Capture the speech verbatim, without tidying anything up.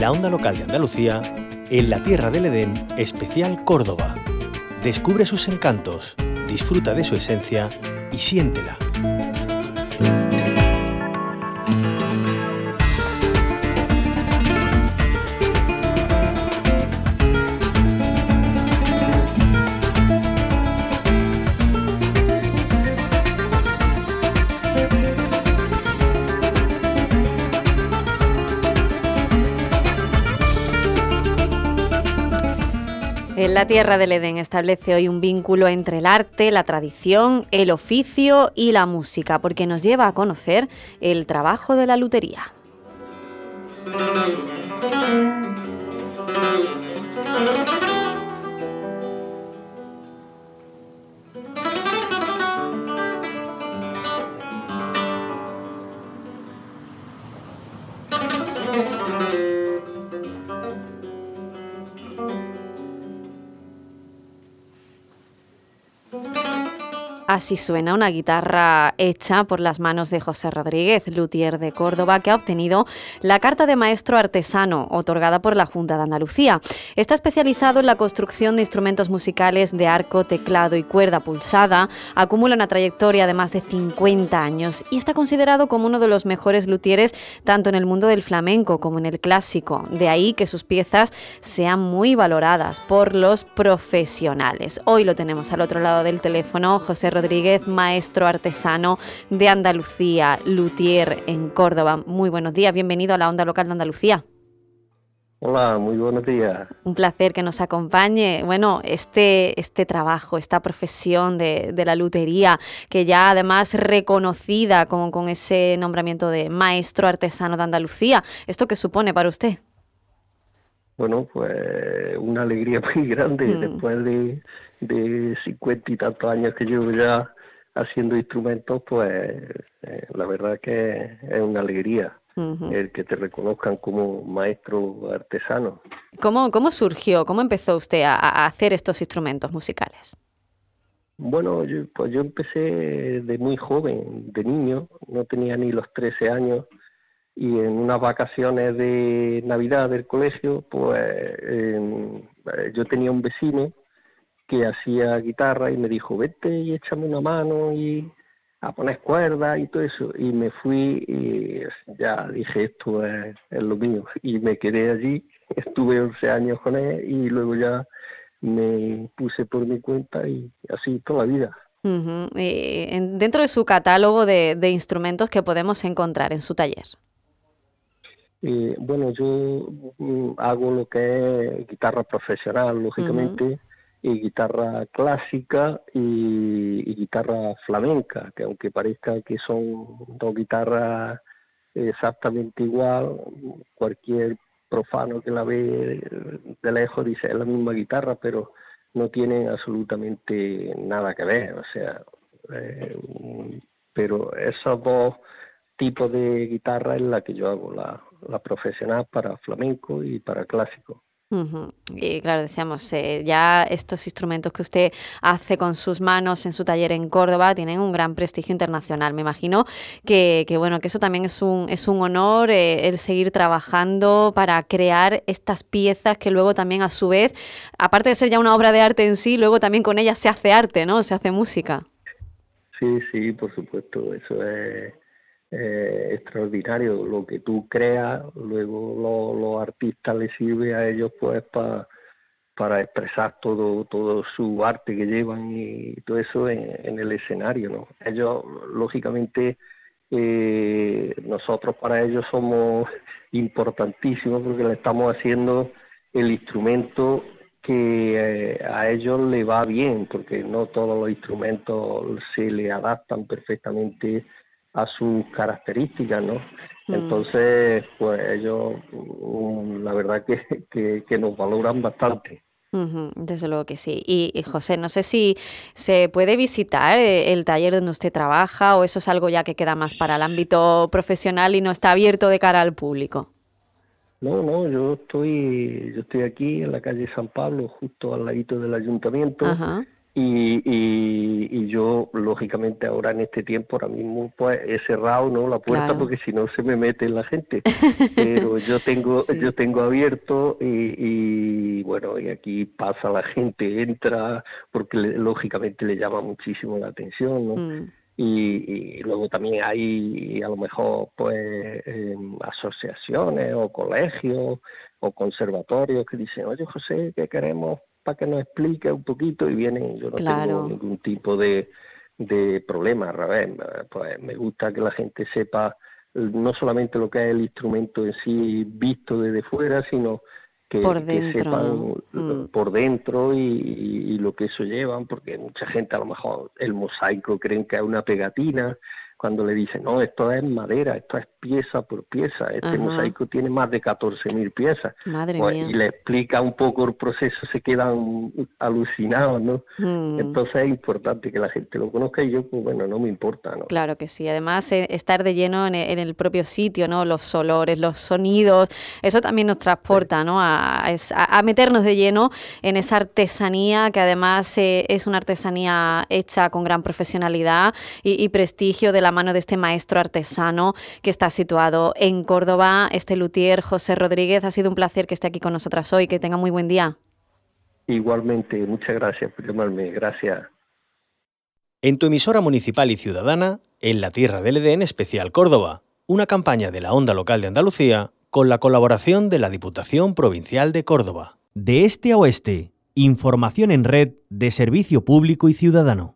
la onda local de Andalucía, en la Tierra del Edén, especial Córdoba. Descubre sus encantos, disfruta de su esencia y siéntela. En la Tierra del Edén establece hoy un vínculo entre el arte, la tradición, el oficio y la música, porque nos lleva a conocer el trabajo de la lutería. Así suena una guitarra hecha por las manos de José Rodríguez, luthier de Córdoba, que ha obtenido la carta de maestro artesano otorgada por la Junta de Andalucía. Está especializado en la construcción de instrumentos musicales de arco, teclado y cuerda pulsada. Acumula una trayectoria de más de cincuenta años y está considerado como uno de los mejores luthieres tanto en el mundo del flamenco como en el clásico. De ahí que sus piezas sean muy valoradas por los profesionales. Hoy lo tenemos al otro lado del teléfono, José Rodríguez. Rodríguez, maestro artesano de Andalucía, luthier en Córdoba. Muy buenos días, bienvenido a la onda local de Andalucía. Hola, muy buenos días. Un placer que nos acompañe. Bueno, este, este trabajo, esta profesión de, de la lutería, que ya además reconocida con, con ese nombramiento de maestro artesano de Andalucía, ¿esto qué supone para usted? Bueno, pues una alegría muy grande mm. después de, de cincuenta y tantos años que llevo ya haciendo instrumentos, pues eh, la verdad que es una alegría uh-huh. el que te reconozcan como maestro artesano. ¿Cómo, cómo surgió, cómo empezó usted a, a hacer estos instrumentos musicales? Bueno, yo, pues yo empecé de muy joven, de niño, no tenía ni los trece años. Y en unas vacaciones de Navidad del colegio, pues eh, yo tenía un vecino que hacía guitarra y me dijo, vete y échame una mano y a poner cuerdas y todo eso. Y me fui y ya dije, esto es, es lo mío. Y me quedé allí, estuve once años con él y luego ya me puse por mi cuenta y así toda la vida. Uh-huh. Eh, en, dentro de su catálogo de, de instrumentos que podemos encontrar en su taller. Eh, bueno, yo mm, hago lo que es guitarra profesional, lógicamente, uh-huh. y guitarra clásica y, y guitarra flamenca, que aunque parezca que son dos guitarras exactamente igual, cualquier profano que la ve de lejos dice es la misma guitarra, pero no tienen absolutamente nada que ver, o sea, eh, pero esos dos tipos de guitarra es la que yo hago, la la profesional para flamenco y para clásico. Uh-huh. Y claro, decíamos, eh, ya estos instrumentos que usted hace con sus manos en su taller en Córdoba tienen un gran prestigio internacional. Me imagino que, que bueno, que eso también es un, es un honor, eh, el seguir trabajando para crear estas piezas que luego también a su vez, aparte de ser ya una obra de arte en sí, luego también con ellas se hace arte, ¿no? Se hace música. Sí, sí, por supuesto, eso es Eh, extraordinario. Lo que tú creas, luego los lo artistas les sirve a ellos pues pa, para expresar todo todo su arte que llevan y todo eso en, en el escenario, ¿no? Ellos, lógicamente, eh, nosotros para ellos somos importantísimos porque le estamos haciendo el instrumento que eh, a ellos le va bien, porque no todos los instrumentos se le adaptan perfectamente a sus características, ¿no? Mm. Entonces, pues ellos, um, la verdad que, que, que nos valoran bastante. Uh-huh, desde luego que sí. Y, y José, no sé si se puede visitar el taller donde usted trabaja o eso es algo ya que queda más para el ámbito profesional y no está abierto de cara al público. No, no, yo estoy, yo estoy aquí en la calle San Pablo, justo al ladito del ayuntamiento. Ajá. Y, y, y yo yo, lógicamente, ahora en este tiempo, ahora mismo, pues he cerrado, ¿no?, la puerta, claro, porque si no se me mete la gente. Pero yo tengo, sí. yo tengo abierto y, y, bueno, y aquí pasa la gente, entra, porque le, lógicamente le llama muchísimo la atención, ¿no? Mm. Y, y luego también hay, a lo mejor, pues, eh, asociaciones o colegios o conservatorios que dicen, oye, José, ¿qué queremos para que nos explique un poquito? Y vienen, yo no claro. tengo ningún tipo de, de problema, al revés, pues me gusta que la gente sepa no solamente lo que es el instrumento en sí visto desde fuera, sino que, por dentro, que sepan ¿no? por dentro y, y, y lo que eso llevan, porque mucha gente a lo mejor el mosaico creen que es una pegatina, cuando le dicen, no, esto es madera, esto es pieza por pieza, este Ajá. mosaico tiene más de catorce mil piezas. Madre pues, mía. Y le explica un poco el proceso, se quedan alucinados, ¿no? Mm. Entonces es importante que la gente lo conozca y yo, pues bueno, no me importa, ¿no? Claro que sí, además eh, estar de lleno en el, en el propio sitio, ¿no? Los olores, los sonidos, eso también nos transporta, sí. ¿no? A, a, a meternos de lleno en esa artesanía que además eh, es una artesanía hecha con gran profesionalidad y, y prestigio de la mano de este maestro artesano que está situado en Córdoba, este luthier José Rodríguez. Ha sido un placer que esté aquí con nosotras hoy, que tenga muy buen día. Igualmente, muchas gracias por llamarme, gracias. En tu emisora municipal y ciudadana, en la Tierra del Edén Especial Córdoba, una campaña de la Onda Local de Andalucía con la colaboración de la Diputación Provincial de Córdoba. De este a oeste, información en red de servicio público y ciudadano.